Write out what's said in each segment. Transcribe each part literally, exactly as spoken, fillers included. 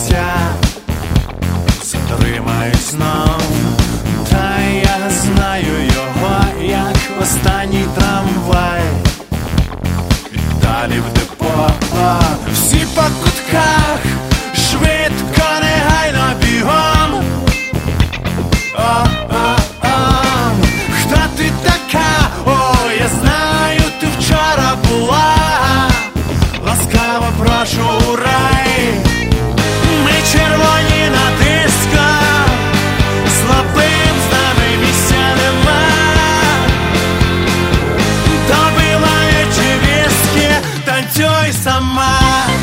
життя, затримай знов. Та я знаю його, як останній трамвай, і далі в депо. Всі по кутках, швидко, негайно, бігом. О-о-о, хто ти така? О, я знаю, ти вчора була. Ласкаво прошу у рай. Ми червоні на дисках, слабим з нами місця нема. Добиває чи віскі, танцюй сама.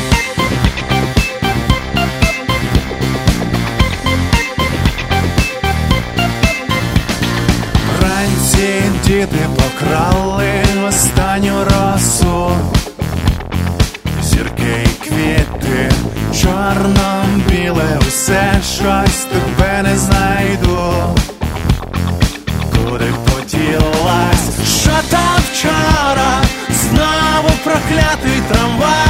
Вранці діти покрали останню росу, зірки й квіти, чорно-біле усе, щось тебе не знайду. Куди поділась, що там вчора, знову проклятий трамвай.